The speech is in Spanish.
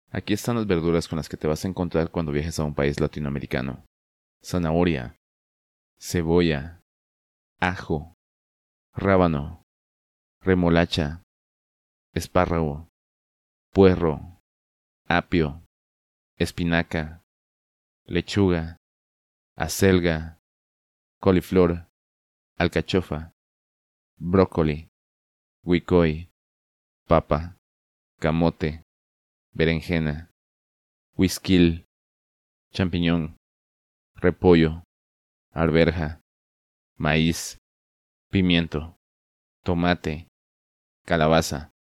Aquí están las verduras con las que te vas a encontrar cuando viajes a un país latinoamericano. Zanahoria, cebolla, ajo, rábano, remolacha, espárrago, puerro, apio, espinaca, lechuga, acelga, coliflor, alcachofa, brócoli, huicoy, papa, camote, berenjena, huisquil, champiñón, repollo, arveja, maíz, pimiento, tomate, calabaza,